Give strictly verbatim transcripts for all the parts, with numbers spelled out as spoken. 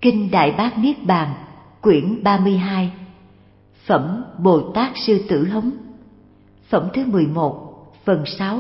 Kinh Đại Bát Niết Bàn, quyển ba mươi hai, Phẩm Bồ Tát Sư Tử Hống, phẩm thứ mười một, phần sáu.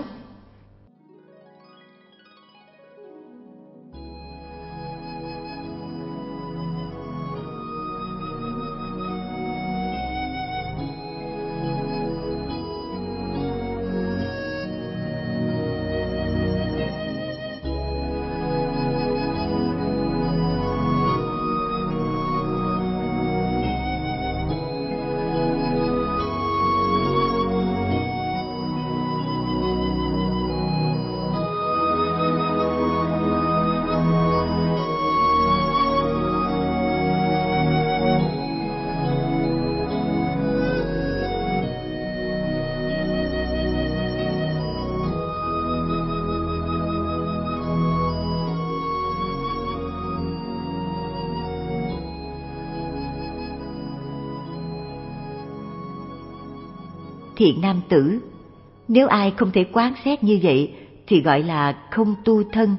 Thiện nam tử, nếu ai không thể quán xét như vậy thì gọi là không tu thân.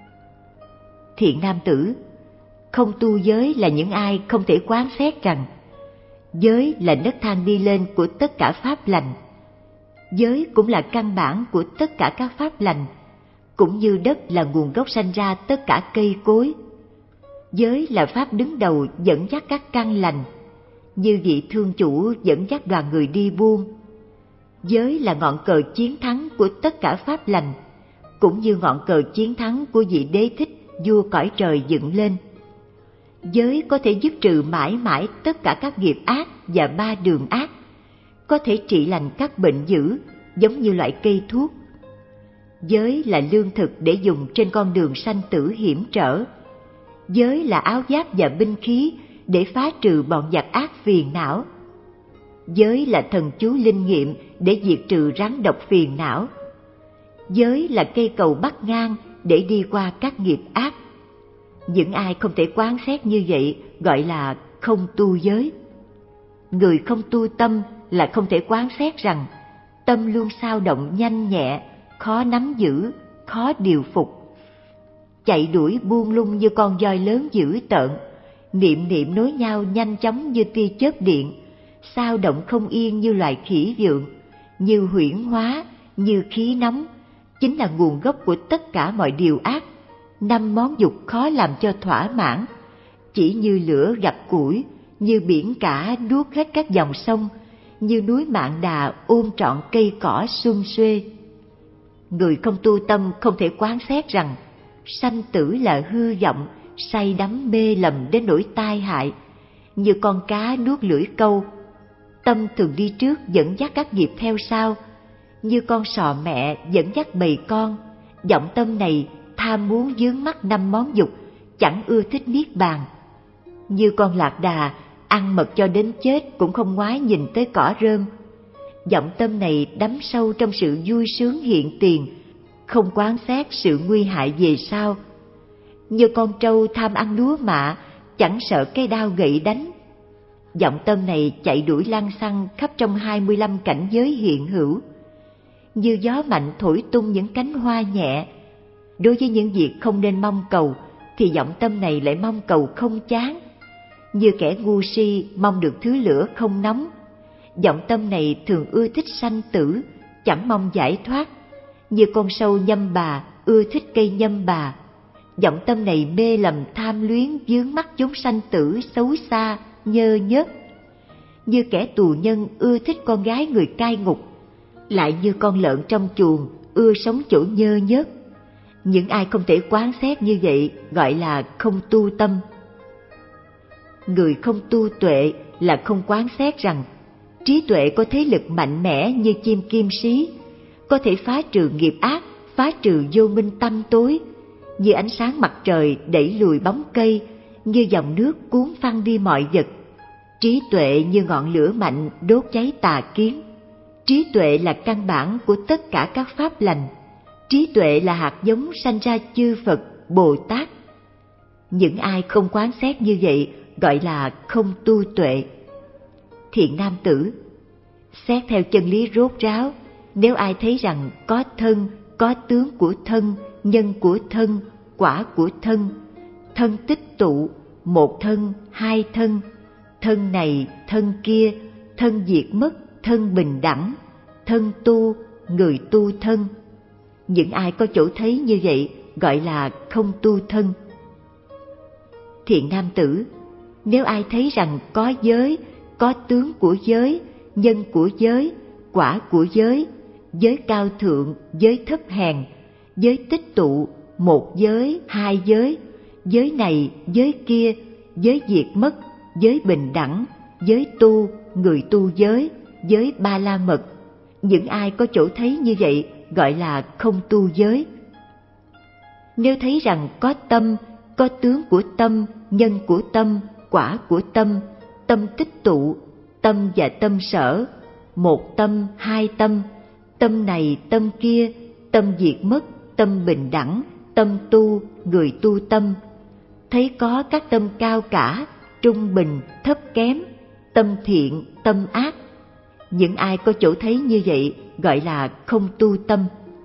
Thiện nam tử, không tu giới là những ai không thể quán xét rằng giới là nấc thang đi lên của tất cả pháp lành. Giới cũng là căn bản của tất cả các pháp lành, cũng như đất là nguồn gốc sanh ra tất cả cây cối. Giới là pháp đứng đầu dẫn dắt các căn lành, như vị thương chủ dẫn dắt đoàn người đi buôn. Giới là ngọn cờ chiến thắng của tất cả pháp lành, cũng như ngọn cờ chiến thắng của vị Đế Thích, vua cõi trời dựng lên. Giới có thể dứt trừ mãi mãi tất cả các nghiệp ác và ba đường ác, có thể trị lành các bệnh dữ giống như loại cây thuốc. Giới là lương thực để dùng trên con đường sanh tử hiểm trở. Giới là áo giáp và binh khí để phá trừ bọn giặc ác phiền não. Giới là thần chú linh nghiệm để diệt trừ rắn độc phiền não. Giới là cây cầu bắc ngang để đi qua các nghiệp ác. Những ai không thể quán xét như vậy gọi là không tu giới. Người không tu tâm là không thể quán xét rằng tâm luôn xao động nhanh nhẹ, khó nắm giữ, khó điều phục. Chạy đuổi buông lung như con voi lớn dữ tợn, niệm niệm nối nhau nhanh chóng như tia chớp điện, xao động không yên như loài khỉ vượng, như huyễn hóa, như khí nóng, chính là nguồn gốc của tất cả mọi điều ác. Năm món dục khó làm cho thỏa mãn, chỉ như lửa gặp củi, như biển cả đuốt hết các dòng sông, như núi Mạn Đà ôm trọn cây cỏ sum xuê. Người không tu tâm không thể quán xét rằng sanh tử là hư vọng, say đắm mê lầm đến nỗi tai hại, như con cá nuốt lưỡi câu. Tâm thường đi trước dẫn dắt các nghiệp theo sau, như con sò mẹ dẫn dắt bầy con. Vọng tâm này tham muốn vướng mắc năm món dục, chẳng ưa thích niết bàn. Như con lạc đà ăn mật cho đến chết cũng không ngoái nhìn tới cỏ rơm. Vọng tâm này đắm sâu trong sự vui sướng hiện tiền, không quán xét sự nguy hại về sau. Như con trâu tham ăn lúa mạ, chẳng sợ cây đao gậy đánh. Vọng tâm này chạy đuổi lăng xăng khắp trong hai mươi lăm cảnh giới hiện hữu. Như gió mạnh thổi tung những cánh hoa nhẹ. Đối với những việc không nên mong cầu thì vọng tâm này lại mong cầu không chán. Như kẻ ngu si mong được thứ lửa không nóng. Vọng tâm này thường ưa thích sanh tử, chẳng mong giải thoát. Như con sâu nhâm bà ưa thích cây nhâm bà. Vọng tâm này mê lầm tham luyến vướng mắc chúng sanh tử xấu xa, nhơ nhớt. Như kẻ tù nhân ưa thích con gái người cai ngục, lại như con lợn trong chuồng ưa sống chỗ nhơ nhớt. Những ai không thể quán xét như vậy gọi là không tu tâm. Người không tu tuệ là không quán xét rằng trí tuệ có thế lực mạnh mẽ như chim kim sĩ, có thể phá trừ nghiệp ác, phá trừ vô minh tăm tối, như ánh sáng mặt trời đẩy lùi bóng cây, như dòng nước cuốn phăng đi mọi vật. Trí tuệ như ngọn lửa mạnh đốt cháy tà kiến. Trí tuệ là căn bản của tất cả các pháp lành. Trí tuệ là hạt giống sanh ra chư Phật, Bồ Tát. Những ai không quán xét như vậy gọi là không tu tuệ. Thiện nam tử, xét theo chân lý rốt ráo, nếu ai thấy rằng có thân, có tướng của thân, nhân của thân, quả của thân, thân tích tụ, một thân, hai thân, thân này, thân kia, thân diệt mất, thân bình đẳng, thân tu, người tu thân. Những ai có chỗ thấy như vậy gọi là không tu thân. Thiện nam tử, nếu ai thấy rằng có giới, có tướng của giới, nhân của giới, quả của giới, giới cao thượng, giới thấp hèn, giới tích tụ, một giới, hai giới, giới này, giới kia, giới diệt mất, giới bình đẳng, giới tu, người tu giới, giới ba la mật. Những ai có chỗ thấy như vậy gọi là không tu giới. Nếu thấy rằng có tâm, có tướng của tâm, nhân của tâm, quả của tâm, tâm tích tụ, tâm và tâm sở, một tâm, hai tâm, tâm này, tâm kia, tâm diệt mất, tâm bình đẳng, tâm tu, người tu tâm, thấy có các tâm cao cả, trung bình, thấp kém, tâm thiện, tâm ác. Những ai có chỗ thấy như vậy gọi là không tu tâm.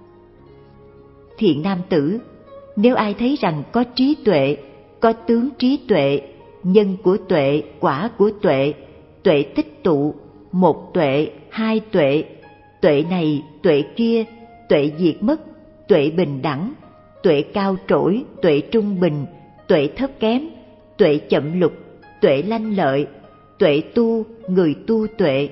Thiện nam tử, nếu ai thấy rằng có trí tuệ, có tướng trí tuệ, nhân của tuệ, quả của tuệ, tuệ tích tụ, một tuệ, hai tuệ, tuệ này, tuệ kia, tuệ diệt mất, tuệ bình đẳng, tuệ cao trỗi, tuệ trung bình, tuệ thấp kém, tuệ chậm lục, tuệ lanh lợi, tuệ tu, người tu tuệ.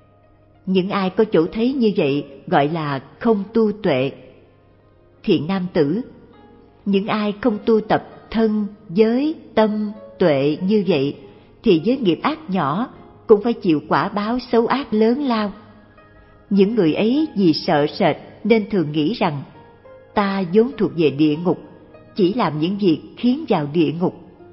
Những ai có chỗ thấy như vậy gọi là không tu tuệ. Thiện nam tử, những ai không tu tập thân, giới, tâm, tuệ như vậy thì với nghiệp ác nhỏ cũng phải chịu quả báo xấu ác lớn lao. Những người ấy vì sợ sệt nên thường nghĩ rằng ta vốn thuộc về địa ngục, chỉ làm những việc khiến vào địa ngục.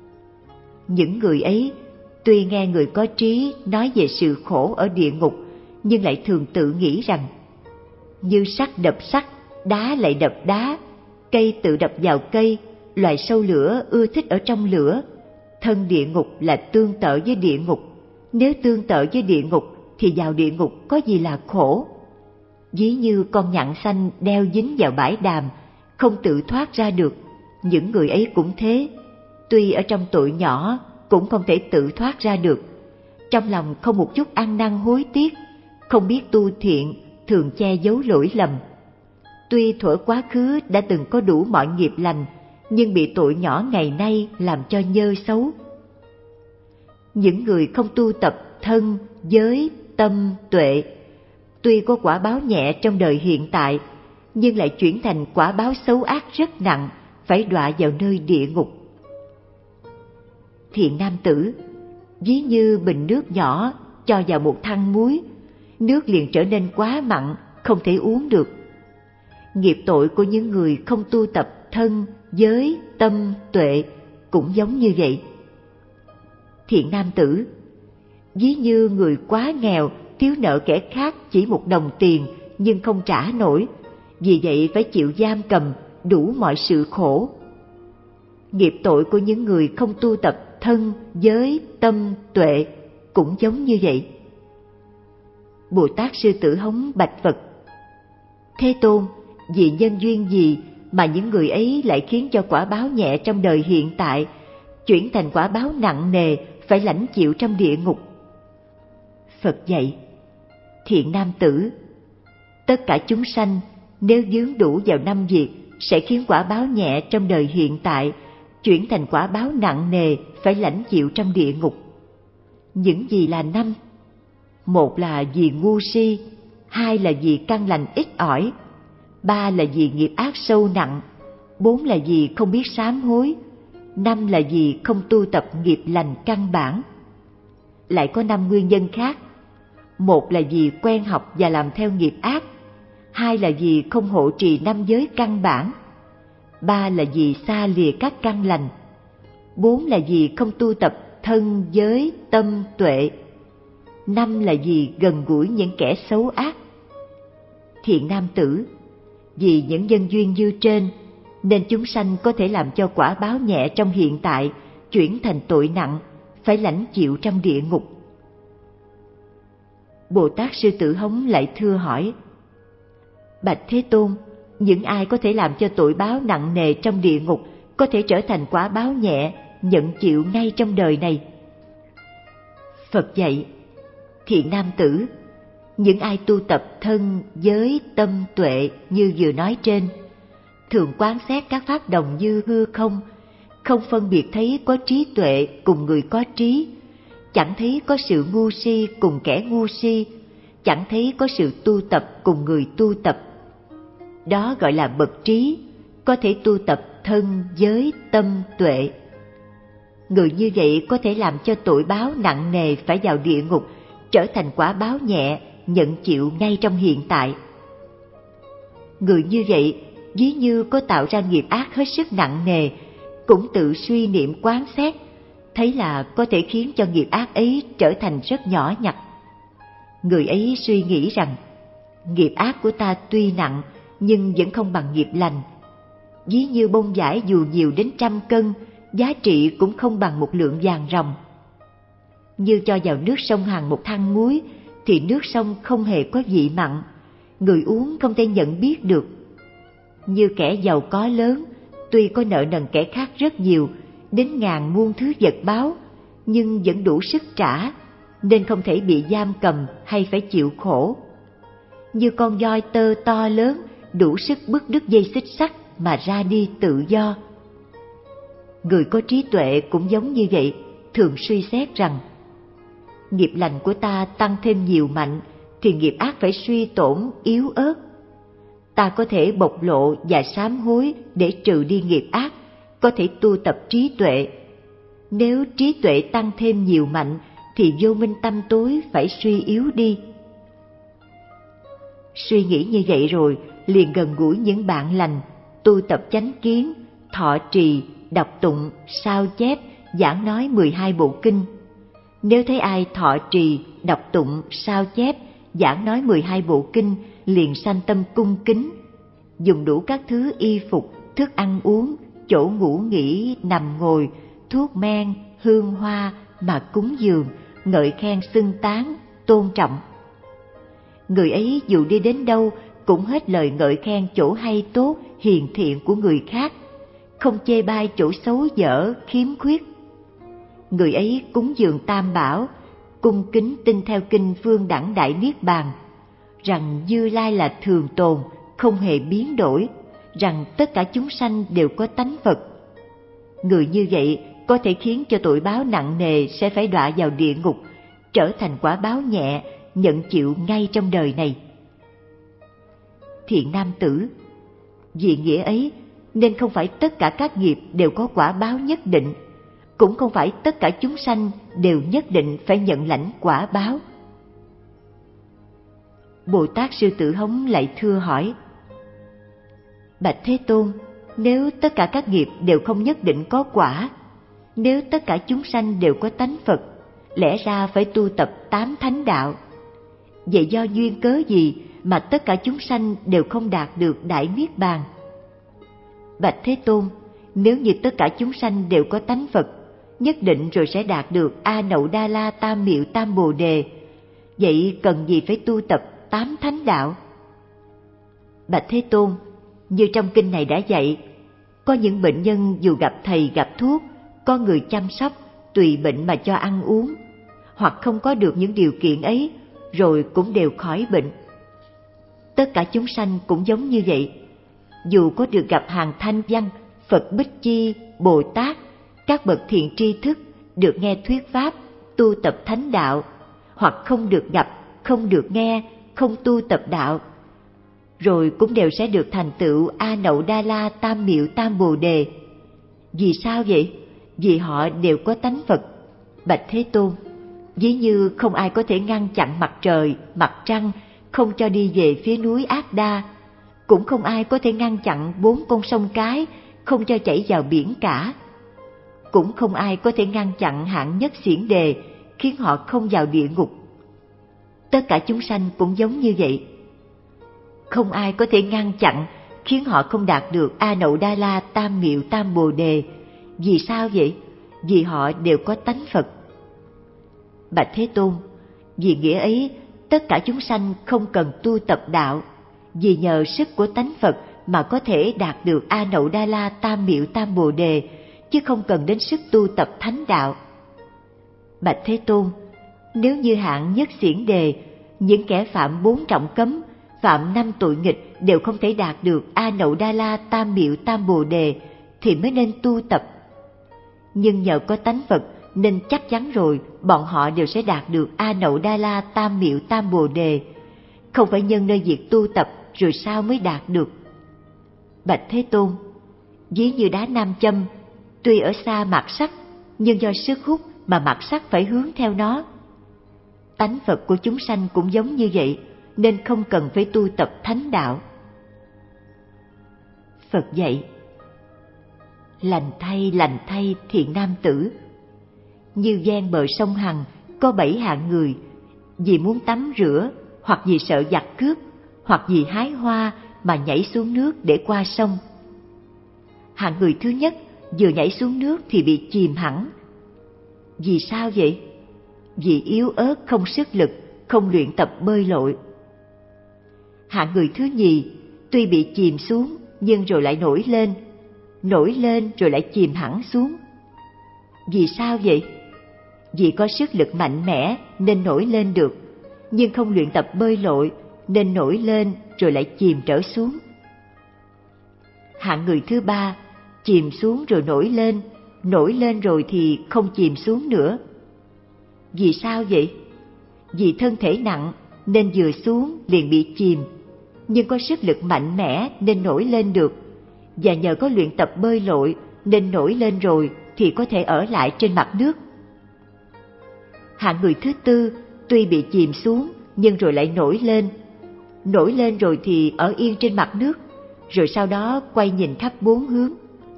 Những người ấy tuy nghe người có trí nói về sự khổ ở địa ngục, nhưng lại thường tự nghĩ rằng như sắt đập sắt, đá lại đập đá, cây tự đập vào cây, loài sâu lửa ưa thích ở trong lửa. Thân địa ngục là tương tự với địa ngục, nếu tương tự với địa ngục thì vào địa ngục có gì là khổ. Ví như con nhặng xanh đeo dính vào bãi đàm, không tự thoát ra được, những người ấy cũng thế, tuy ở trong tội nhỏ cũng không thể tự thoát ra được. Trong lòng không một chút ăn năn hối tiếc, không biết tu thiện, thường che giấu lỗi lầm. Tuy thuở quá khứ đã từng có đủ mọi nghiệp lành, nhưng bị tội nhỏ ngày nay làm cho nhơ xấu. Những người không tu tập thân, giới, tâm, tuệ, tuy có quả báo nhẹ trong đời hiện tại, nhưng lại chuyển thành quả báo xấu ác rất nặng, phải đọa vào nơi địa ngục. Thiện nam tử, ví như bình nước nhỏ cho vào một thang muối, nước liền trở nên quá mặn, không thể uống được. Nghiệp tội của những người không tu tập thân, giới, tâm, tuệ cũng giống như vậy. Thiện nam tử, ví như người quá nghèo, thiếu nợ kẻ khác chỉ một đồng tiền nhưng không trả nổi, vì vậy phải chịu giam cầm, đủ mọi sự khổ. Nghiệp tội của những người không tu tập thân, giới, tâm, tuệ cũng giống như vậy. Bồ Tát Sư Tử Hống bạch Phật: Thế Tôn, vì nhân duyên gì mà những người ấy lại khiến cho quả báo nhẹ trong đời hiện tại chuyển thành quả báo nặng nề phải lãnh chịu trong địa ngục? Phật dạy: Thiện nam tử, tất cả chúng sanh nếu dướng đủ vào năm việc sẽ khiến quả báo nhẹ trong đời hiện tại chuyển thành quả báo nặng nề phải lãnh chịu trong địa ngục. Những gì là năm? Một là vì ngu si, hai là vì căn lành ít ỏi, ba là vì nghiệp ác sâu nặng, bốn là vì không biết sám hối, năm là vì không tu tập nghiệp lành căn bản. Lại có năm nguyên nhân khác. Một là vì quen học và làm theo nghiệp ác, hai là vì không hộ trì năm giới căn bản, ba là vì xa lìa các căn lành, bốn là vì không tu tập thân, giới, tâm, tuệ, năm là vì gần gũi những kẻ xấu ác. Thiện nam tử, vì những nhân duyên như trên nên chúng sanh có thể làm cho quả báo nhẹ trong hiện tại chuyển thành tội nặng, phải lãnh chịu trong địa ngục. Bồ Tát Sư Tử Hống lại thưa hỏi: Bạch Thế Tôn, những ai có thể làm cho tội báo nặng nề trong địa ngục có thể trở thành quả báo nhẹ nhận chịu ngay trong đời này. Phật dạy, thiện nam tử, những ai tu tập thân, giới, tâm, tuệ như vừa nói trên, thường quán xét các pháp đồng như hư không, không phân biệt thấy có trí tuệ cùng người có trí, chẳng thấy có sự ngu si cùng kẻ ngu si, chẳng thấy có sự tu tập cùng người tu tập. Đó gọi là bậc trí, có thể tu tập thân, giới, tâm, tuệ. Người như vậy có thể làm cho tội báo nặng nề phải vào địa ngục, trở thành quả báo nhẹ, nhận chịu ngay trong hiện tại. Người như vậy, ví như có tạo ra nghiệp ác hết sức nặng nề, cũng tự suy niệm quán xét, thấy là có thể khiến cho nghiệp ác ấy trở thành rất nhỏ nhặt. Người ấy suy nghĩ rằng, nghiệp ác của ta tuy nặng, nhưng vẫn không bằng nghiệp lành. Ví như bông vải dù nhiều đến trăm cân, giá trị cũng không bằng một lượng vàng ròng. Như cho vào nước sông Hằng một thang muối, thì nước sông không hề có vị mặn, người uống không thể nhận biết được. Như kẻ giàu có lớn, tuy có nợ nần kẻ khác rất nhiều, đến ngàn muôn thứ vật báo, nhưng vẫn đủ sức trả, nên không thể bị giam cầm hay phải chịu khổ. Như con voi tơ to lớn, đủ sức bứt đứt dây xích sắt mà ra đi tự do. Người có trí tuệ cũng giống như vậy, thường suy xét rằng, nghiệp lành của ta tăng thêm nhiều mạnh, thì nghiệp ác phải suy tổn, yếu ớt. Ta có thể bộc lộ và sám hối để trừ đi nghiệp ác, có thể tu tập trí tuệ. Nếu trí tuệ tăng thêm nhiều mạnh, thì vô minh tâm tối phải suy yếu đi. Suy nghĩ như vậy rồi, liền gần gũi những bạn lành, tu tập chánh kiến, thọ trì, đọc tụng, sao chép, giảng nói mười hai bộ kinh. Nếu thấy ai thọ trì, đọc tụng, sao chép, giảng nói mười hai bộ kinh, liền sanh tâm cung kính, dùng đủ các thứ y phục, thức ăn uống, chỗ ngủ nghỉ, nằm ngồi, thuốc men, hương hoa mà cúng dường, ngợi khen xưng tán, tôn trọng. Người ấy dù đi đến đâu cũng hết lời ngợi khen chỗ hay tốt, hiền thiện của người khác, không chê bai chỗ xấu dở, khiếm khuyết. Người ấy cúng dường Tam Bảo, cung kính tin theo kinh Phương Đẳng Đại Niết Bàn, rằng Như Lai là thường tồn, không hề biến đổi, rằng tất cả chúng sanh đều có tánh Phật. Người như vậy có thể khiến cho tội báo nặng nề sẽ phải đọa vào địa ngục, trở thành quả báo nhẹ, nhận chịu ngay trong đời này. Thiện nam tử, vì nghĩa ấy nên không phải tất cả các nghiệp đều có quả báo nhất định, cũng không phải tất cả chúng sanh đều nhất định phải nhận lãnh quả báo. Bồ Tát Sư Tử Hống lại thưa hỏi: Bạch Thế Tôn, nếu tất cả các nghiệp đều không nhất định có quả, nếu tất cả chúng sanh đều có tánh Phật, lẽ ra phải tu tập tám thánh đạo. Vậy do duyên cớ gì mà tất cả chúng sanh đều không đạt được Đại Niết Bàn? Bạch Thế Tôn, nếu như tất cả chúng sanh đều có tánh Phật, nhất định rồi sẽ đạt được A Nậu Đa La Tam Miệu Tam Bồ Đề. Vậy cần gì phải tu tập tám thánh đạo? Bạch Thế Tôn, như trong kinh này đã dạy, có những bệnh nhân dù gặp thầy gặp thuốc, có người chăm sóc, tùy bệnh mà cho ăn uống, hoặc không có được những điều kiện ấy, rồi cũng đều khỏi bệnh. Tất cả chúng sanh cũng giống như vậy. Dù có được gặp hàng thanh văn, Phật Bích Chi, Bồ Tát, các bậc thiện tri thức, được nghe thuyết pháp, tu tập thánh đạo, hoặc không được gặp, không được nghe, không tu tập đạo, rồi cũng đều sẽ được thành tựu A Nậu Đa La Tam Miệu Tam Bồ Đề. Vì sao vậy? Vì họ đều có tánh Phật. Bạch Thế Tôn, ví như không ai có thể ngăn chặn mặt trời, mặt trăng, không cho đi về phía núi Ác Đa, cũng không ai có thể ngăn chặn bốn con sông cái, không cho chảy vào biển cả. Cũng không ai có thể ngăn chặn hạng nhất xiển đề, khiến họ không vào địa ngục. Tất cả chúng sanh cũng giống như vậy. Không ai có thể ngăn chặn, khiến họ không đạt được A Nậu Đa La Tam Miệu Tam Bồ Đề. Vì sao vậy? Vì họ đều có tánh Phật. Bạch Thế Tôn, vì nghĩa ấy, tất cả chúng sanh không cần tu tập đạo, vì nhờ sức của tánh Phật mà có thể đạt được A Nậu Đa La Tam Miệu Tam Bồ Đề, chứ không cần đến sức tu tập thánh đạo. Bạch Thế Tôn, nếu như hạng nhất xiển đề, những kẻ phạm bốn trọng cấm, phạm năm tội nghịch đều không thể đạt được A Nậu Đa La Tam Miệu Tam Bồ Đề thì mới nên tu tập. Nhưng nhờ có tánh Phật nên chắc chắn rồi bọn họ đều sẽ đạt được A Nậu Đa La Tam Miệu Tam Bồ Đề, không phải nhân nơi việc tu tập rồi sao mới đạt được. Bạch Thế Tôn, ví như đá nam châm, tuy ở xa mạt sắt, nhưng do sức hút mà mạt sắt phải hướng theo nó. Tánh Phật của chúng sanh cũng giống như vậy, nên không cần phải tu tập thánh đạo. Phật dạy, lành thay, lành thay thiện nam tử, như ven bờ sông Hằng có bảy hạng người, vì muốn tắm rửa, hoặc vì sợ giặc cướp, hoặc vì hái hoa mà nhảy xuống nước để qua sông. Hạng người thứ nhất vừa nhảy xuống nước thì bị chìm hẳn. Vì sao vậy? Vì yếu ớt, không sức lực, không luyện tập bơi lội. Hạng người thứ nhì tuy bị chìm xuống nhưng rồi lại nổi lên, nổi lên rồi lại chìm hẳn xuống. Vì sao vậy? Vì có sức lực mạnh mẽ nên nổi lên được, nhưng không luyện tập bơi lội nên nổi lên rồi lại chìm trở xuống. Hạng người thứ ba chìm xuống rồi nổi lên, nổi lên rồi thì không chìm xuống nữa. Vì sao vậy? Vì thân thể nặng nên vừa xuống liền bị chìm, nhưng có sức lực mạnh mẽ nên nổi lên được, và nhờ có luyện tập bơi lội nên nổi lên rồi thì có thể ở lại trên mặt nước. Hạng người thứ tư tuy bị chìm xuống nhưng rồi lại nổi lên, nổi lên rồi thì ở yên trên mặt nước, rồi sau đó quay nhìn khắp bốn hướng.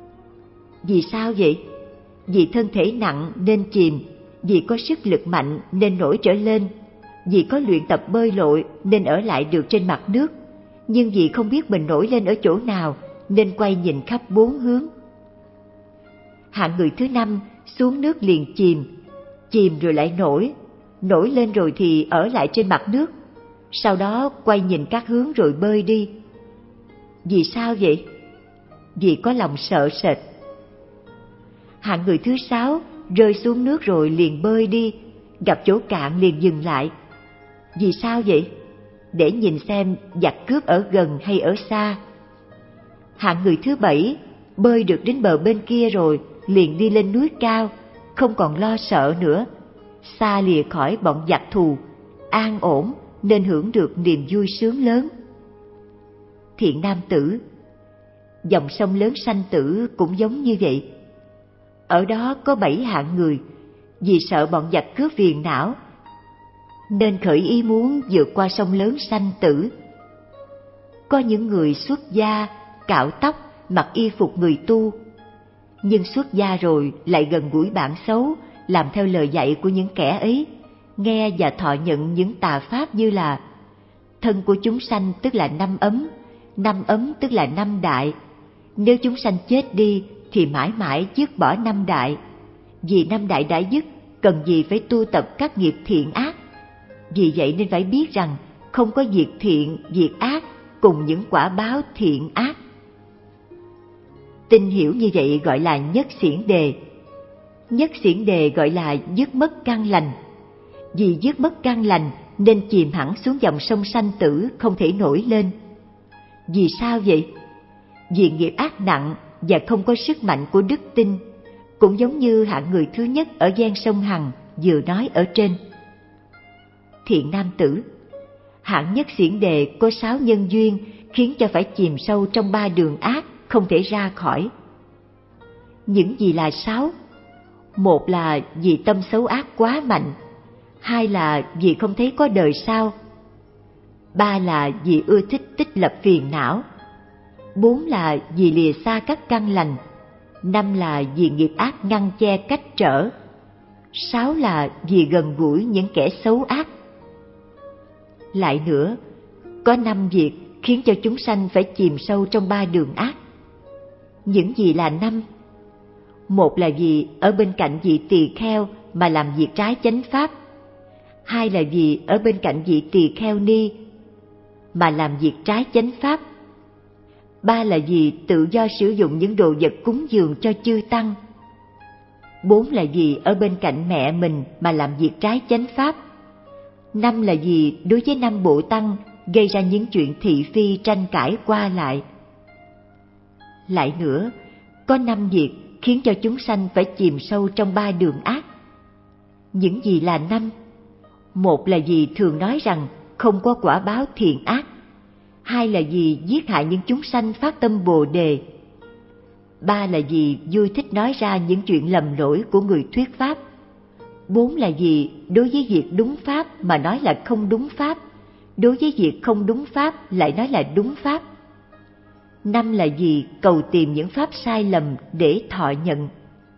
Vì sao vậy? Vì thân thể nặng nên chìm, vì có sức lực mạnh nên nổi trở lên, vì có luyện tập bơi lội nên ở lại được trên mặt nước, nhưng vì không biết mình nổi lên ở chỗ nào nên quay nhìn khắp bốn hướng. Hạng người thứ năm xuống nước liền chìm, chìm rồi lại nổi, nổi lên rồi thì ở lại trên mặt nước, sau đó quay nhìn các hướng rồi bơi đi. Vì sao vậy? Vì có lòng sợ sệt. Hạng người thứ sáu rơi xuống nước rồi liền bơi đi, gặp chỗ cạn liền dừng lại. Vì sao vậy? Để nhìn xem giặc cướp ở gần hay ở xa. Hạng người thứ bảy bơi được đến bờ bên kia rồi liền đi lên núi cao, không còn lo sợ nữa, xa lìa khỏi bọn giặc thù, an ổn nên hưởng được niềm vui sướng lớn. Thiện nam tử, dòng sông lớn sanh tử cũng giống như vậy. Ở đó có bảy hạng người, vì sợ bọn giặc cướp phiền não nên khởi ý muốn vượt qua sông lớn sanh tử. Có những người xuất gia, cạo tóc, mặc y phục người tu, nhưng xuất gia rồi lại gần gũi bản xấu, làm theo lời dạy của những kẻ ấy, nghe và thọ nhận những tà pháp như là thân của chúng sanh tức là năm ấm, năm ấm tức là năm đại. Nếu chúng sanh chết đi thì mãi mãi dứt bỏ năm đại. Vì năm đại đã dứt, cần gì phải tu tập các nghiệp thiện ác. Vì vậy nên phải biết rằng không có việc thiện, việc ác cùng những quả báo thiện ác. Tin hiểu như vậy gọi là nhất xiển đề. Nhất xiển đề gọi là dứt mất căn lành. Vì dứt mất căn lành nên chìm hẳn xuống dòng sông sanh tử, không thể nổi lên. Vì sao vậy? Vì nghiệp ác nặng và không có sức mạnh của đức tin, cũng giống như hạng người thứ nhất ở ven sông Hằng vừa nói ở trên. Thiện nam tử, hạng nhất xiển đề có sáu nhân duyên khiến cho phải chìm sâu trong ba đường ác, không thể ra khỏi. Những gì là sáu? Một là vì tâm xấu ác quá mạnh, hai là vì không thấy có đời sau, ba là vì ưa thích tích lập phiền não, bốn là vì lìa xa các căn lành, năm là vì nghiệp ác ngăn che cách trở, sáu là vì gần gũi những kẻ xấu ác. Lại nữa, có năm việc khiến cho chúng sanh phải chìm sâu trong ba đường ác. Những gì là năm? Một là vì ở bên cạnh vị tỳ kheo mà làm việc trái chánh pháp, hai là vì ở bên cạnh vị tỳ kheo ni mà làm việc trái chánh pháp, ba là vì tự do sử dụng những đồ vật cúng dường cho chư tăng, Bốn là vì ở bên cạnh mẹ mình mà làm việc trái chánh pháp. Năm là vì đối với năm bộ tăng gây ra những chuyện thị phi tranh cãi qua lại. Lại nữa, có năm việc khiến cho chúng sanh phải chìm sâu trong ba đường ác. Những gì là năm? Một là vì thường nói rằng không có quả báo thiện ác. Hai là vì giết hại những chúng sanh phát tâm Bồ Đề. Ba là vì vui thích nói ra những chuyện lầm lỗi của người thuyết pháp. Bốn là vì đối với việc đúng pháp mà nói là không đúng pháp, đối với việc không đúng pháp lại nói là đúng pháp. Năm là vì cầu tìm những pháp sai lầm để thọ nhận.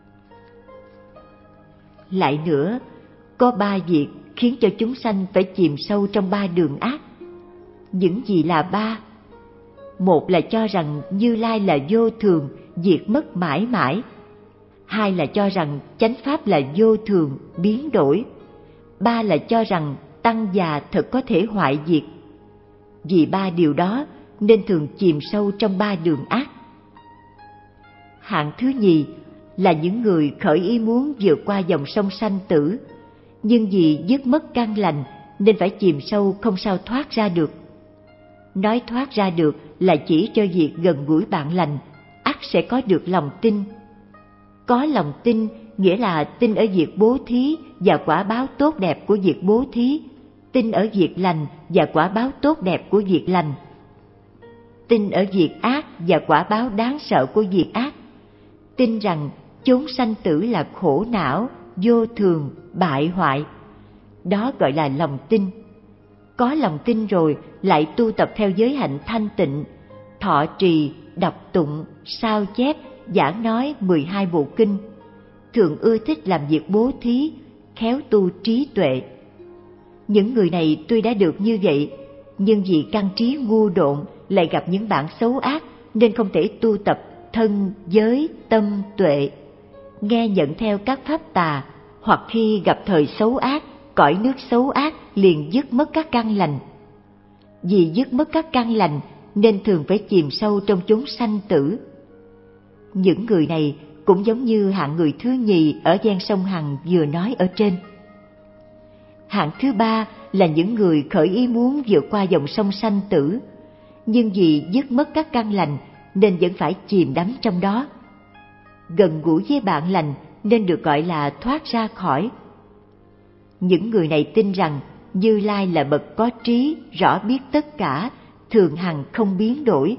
Lại nữa, có ba việc khiến cho chúng sanh phải chìm sâu trong ba đường ác. Những gì là ba? Một là cho rằng Như Lai là vô thường, diệt mất mãi mãi. Hai là cho rằng chánh pháp là vô thường, biến đổi. Ba là cho rằng tăng già thật có thể hoại diệt. Vì ba điều đó nên thường chìm sâu trong ba đường ác. Hạng thứ nhì là những người khởi ý muốn vượt qua dòng sông sanh tử, nhưng vì dứt mất căn lành nên phải chìm sâu không sao thoát ra được. Nói thoát ra được là chỉ cho việc gần gũi bạn lành, ắt sẽ có được lòng tin. Có lòng tin nghĩa là tin ở việc bố thí và quả báo tốt đẹp của việc bố thí, tin ở việc lành và quả báo tốt đẹp của việc lành, tin ở việc ác và quả báo đáng sợ của việc ác, tin rằng chốn sanh tử là khổ não, vô thường, bại hoại. Đó gọi là lòng tin. Có lòng tin rồi lại tu tập theo giới hạnh thanh tịnh, thọ trì, đọc tụng, sao chép, giảng nói mười hai bộ kinh, thường ưa thích làm việc bố thí, khéo tu trí tuệ. Những người này tuy đã được như vậy, nhưng vì căn trí ngu độn lại gặp những bạn xấu ác nên không thể tu tập thân, giới, tâm, tuệ, nghe nhận theo các pháp tà, hoặc khi gặp thời xấu ác, cõi nước xấu ác liền dứt mất các căn lành. Vì dứt mất các căn lành nên thường phải chìm sâu trong chốn sanh tử. Những người này cũng giống như hạng người thứ nhì ở gian sông Hằng vừa nói ở trên. Hạng thứ ba là những người khởi ý muốn vượt qua dòng sông sanh tử, nhưng vì dứt mất các căn lành nên vẫn phải chìm đắm trong đó. Gần gũi với bạn lành nên được gọi là thoát ra khỏi. Những người này tin rằng Như Lai là bậc có trí, rõ biết tất cả, thường hằng không biến đổi.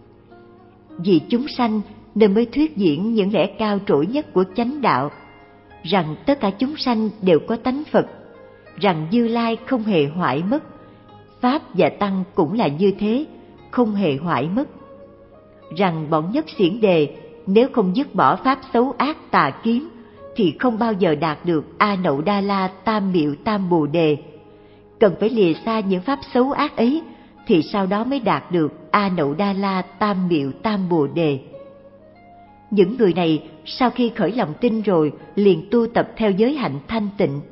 Vì chúng sanh nên mới thuyết diễn những lẽ cao trội nhất của chánh đạo, rằng tất cả chúng sanh đều có tánh Phật, rằng Như Lai không hề hoại mất, Pháp và Tăng cũng là như thế, không hề hoại mất, rằng bọn Nhất Xiển Đề nếu không dứt bỏ pháp xấu ác tà kiến thì không bao giờ đạt được A Nậu Đa La Tam Miệu Tam Bồ Đề. Cần phải lìa xa những pháp xấu ác ấy thì sau đó mới đạt được A Nậu Đa La Tam Miệu Tam Bồ Đề. Những người này sau khi khởi lòng tin rồi liền tu tập theo giới hạnh thanh tịnh.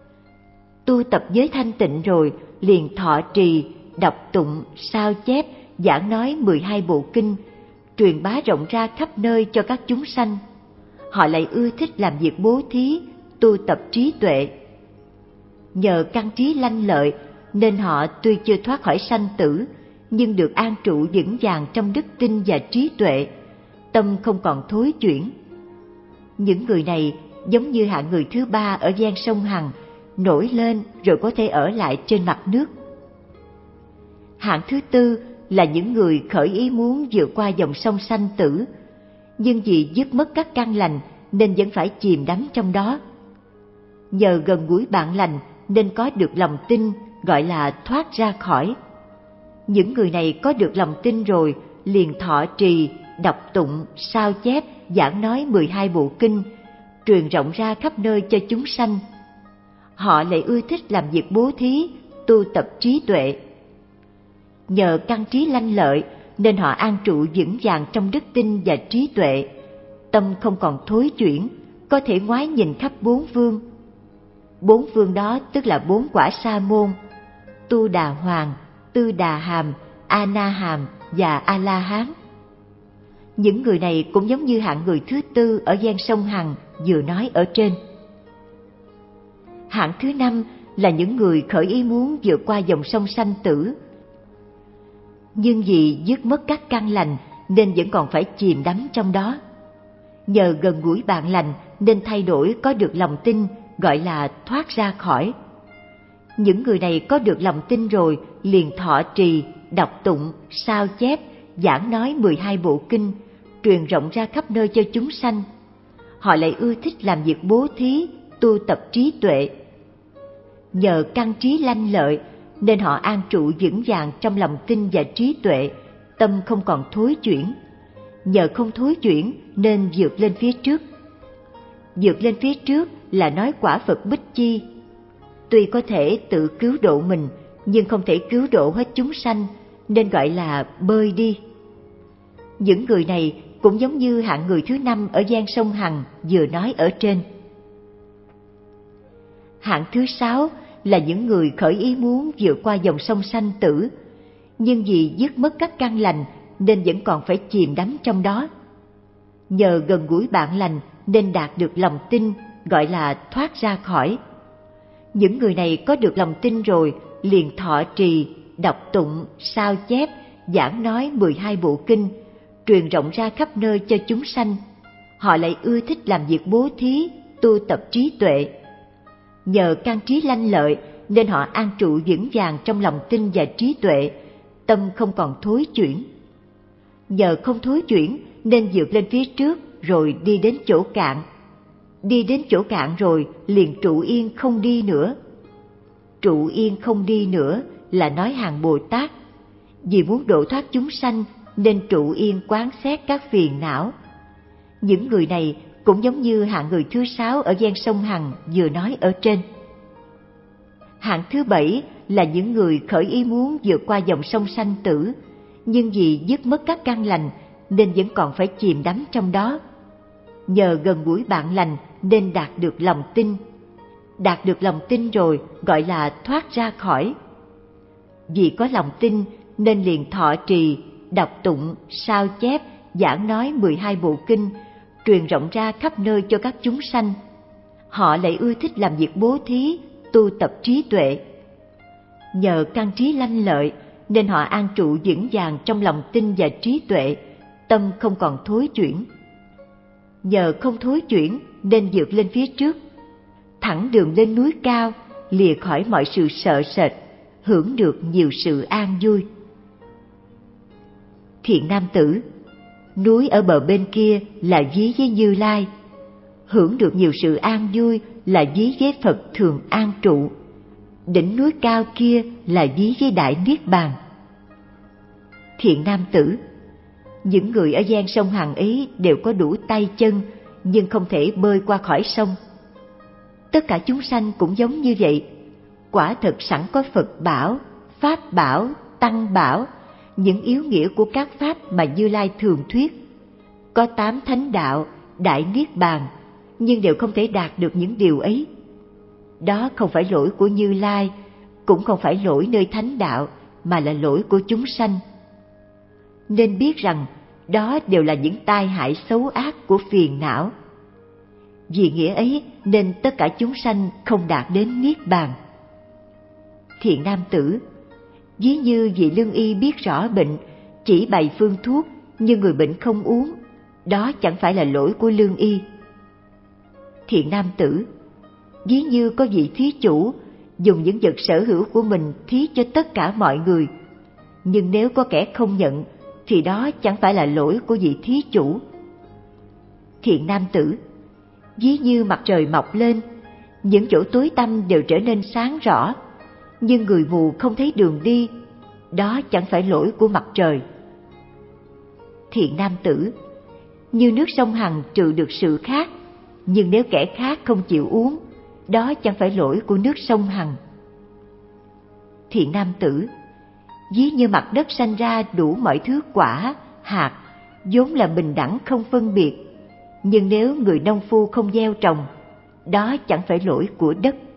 Tu tập giới thanh tịnh rồi liền thọ trì, đọc tụng, sao chép, giảng nói mười hai bộ kinh, truyền bá rộng ra khắp nơi cho các chúng sanh. Họ lại ưa thích làm việc bố thí, tu tập trí tuệ. Nhờ căn trí lanh lợi nên họ tuy chưa thoát khỏi sanh tử, nhưng được an trụ vững vàng trong đức tin và trí tuệ, tâm không còn thối chuyển. Những người này giống như hạng người thứ ba ở gian sông Hằng, nổi lên rồi có thể ở lại trên mặt nước. Hạng thứ tư là những người khởi ý muốn vượt qua dòng sông sanh tử, nhưng vì dứt mất các căn lành nên vẫn phải chìm đắm trong đó. Nhờ gần gũi bạn lành nên có được lòng tin, gọi là thoát ra khỏi. Những người này có được lòng tin rồi liền thọ trì, đọc tụng, sao chép, giảng nói mười hai bộ kinh, truyền rộng ra khắp nơi cho chúng sanh. Họ lại ưa thích làm việc bố thí, tu tập trí tuệ. Nhờ căn trí lanh lợi nên họ an trụ vững vàng trong đức tin và trí tuệ, tâm không còn thối chuyển, có thể ngoái nhìn khắp bốn phương. Bốn phương đó tức là bốn quả sa môn: Tu Đà Hoàng, Tư Đà Hàm, A Na Hàm và A La Hán. Những người này cũng giống như hạng người thứ tư ở gian sông Hằng, vừa nói ở trên. Hạng thứ năm là những người khởi ý muốn vượt qua dòng sông sanh tử, nhưng vì dứt mất các căn lành nên vẫn còn phải chìm đắm trong đó. Nhờ gần gũi bạn lành nên thay đổi có được lòng tin, gọi là thoát ra khỏi. Những người này có được lòng tin rồi liền thọ trì, đọc tụng, sao chép, giảng nói mười hai bộ kinh, truyền rộng ra khắp nơi cho chúng sanh. Họ lại ưa thích làm việc bố thí, tu tập trí tuệ. Nhờ căn trí lanh lợi nên họ an trụ vững vàng trong lòng tin và trí tuệ, tâm không còn thối chuyển. Nhờ không thối chuyển nên vượt lên phía trước. Vượt lên phía trước là nói quả Phật Bích Chi. Tuy có thể tự cứu độ mình, nhưng không thể cứu độ hết chúng sanh, nên gọi là bơi đi. Những người này cũng giống như hạng người thứ năm ở gian sông Hằng vừa nói ở trên. Hạng thứ sáu là những người khởi ý muốn vượt qua dòng sông sanh tử, nhưng vì dứt mất các căn lành nên vẫn còn phải chìm đắm trong đó. Nhờ gần gũi bạn lành nên đạt được lòng tin, gọi là thoát ra khỏi. Những người này có được lòng tin rồi liền thọ trì, đọc tụng, sao chép, giảng nói mười hai bộ kinh, truyền rộng ra khắp nơi cho chúng sanh. Họ lại ưa thích làm việc bố thí, tu tập trí tuệ. Nhờ căn trí lanh lợi nên họ an trụ vững vàng trong lòng tin và trí tuệ, tâm không còn thối chuyển. Nhờ không thối chuyển nên vượt lên phía trước rồi đi đến chỗ cạn. Đi đến chỗ cạn rồi liền trụ yên không đi nữa. Trụ yên không đi nữa là nói hàng Bồ Tát. Vì muốn độ thoát chúng sanh nên trụ yên quán xét các phiền não. Những người này cũng giống như hạng người thứ sáu ở gian sông Hằng vừa nói ở trên. Hạng thứ bảy là những người khởi ý muốn vượt qua dòng sông sanh tử, nhưng vì dứt mất các căn lành nên vẫn còn phải chìm đắm trong đó. Nhờ gần gũi bạn lành nên đạt được lòng tin. Đạt được lòng tin rồi gọi là thoát ra khỏi. Vì có lòng tin nên liền thọ trì, đọc tụng, sao chép, giảng nói mười hai bộ kinh, truyền rộng ra khắp nơi cho các chúng sanh. Họ lại ưa thích làm việc bố thí, tu tập trí tuệ. Nhờ căn trí lanh lợi nên họ an trụ vững vàng trong lòng tin và trí tuệ, tâm không còn thối chuyển. Nhờ không thối chuyển nên vượt lên phía trước, thẳng đường lên núi cao, lìa khỏi mọi sự sợ sệt, hưởng được nhiều sự an vui. Thiện nam tử, núi ở bờ bên kia là ví với Như Lai, hưởng được nhiều sự an vui là ví với Phật thường an trụ, đỉnh núi cao kia là ví với Đại Niết Bàn. Thiện nam tử, những người ở gian sông Hằng ấy đều có đủ tay chân, nhưng không thể bơi qua khỏi sông. Tất cả chúng sanh cũng giống như vậy. Quả thật sẵn có Phật bảo, Pháp bảo, Tăng bảo, những yếu nghĩa của các Pháp mà Như Lai thường thuyết. Có tám thánh đạo, Đại Niết Bàn, nhưng đều không thể đạt được những điều ấy. Đó không phải lỗi của Như Lai, cũng không phải lỗi nơi thánh đạo, mà là lỗi của chúng sanh. Nên biết rằng đó đều là những tai hại xấu ác của phiền não. Vì nghĩa ấy nên tất cả chúng sanh không đạt đến Niết Bàn. Thiện nam tử, ví như vị lương y biết rõ bệnh, chỉ bày phương thuốc, nhưng người bệnh không uống, đó chẳng phải là lỗi của lương y. Thiện nam tử, ví như có vị thí chủ dùng những vật sở hữu của mình thí cho tất cả mọi người, nhưng nếu có kẻ không nhận thì đó chẳng phải là lỗi của vị thí chủ. Thiện nam tử, ví như mặt trời mọc lên, những chỗ tối tăm đều trở nên sáng rõ, nhưng người mù không thấy đường đi, đó chẳng phải lỗi của mặt trời. Thiện nam tử, như nước sông Hằng trừ được sự khát, nhưng nếu kẻ khác không chịu uống, đó chẳng phải lỗi của nước sông Hằng. Thiện nam tử, ví như mặt đất sanh ra đủ mọi thứ quả, hạt, vốn là bình đẳng không phân biệt, nhưng nếu người nông phu không gieo trồng, đó chẳng phải lỗi của đất.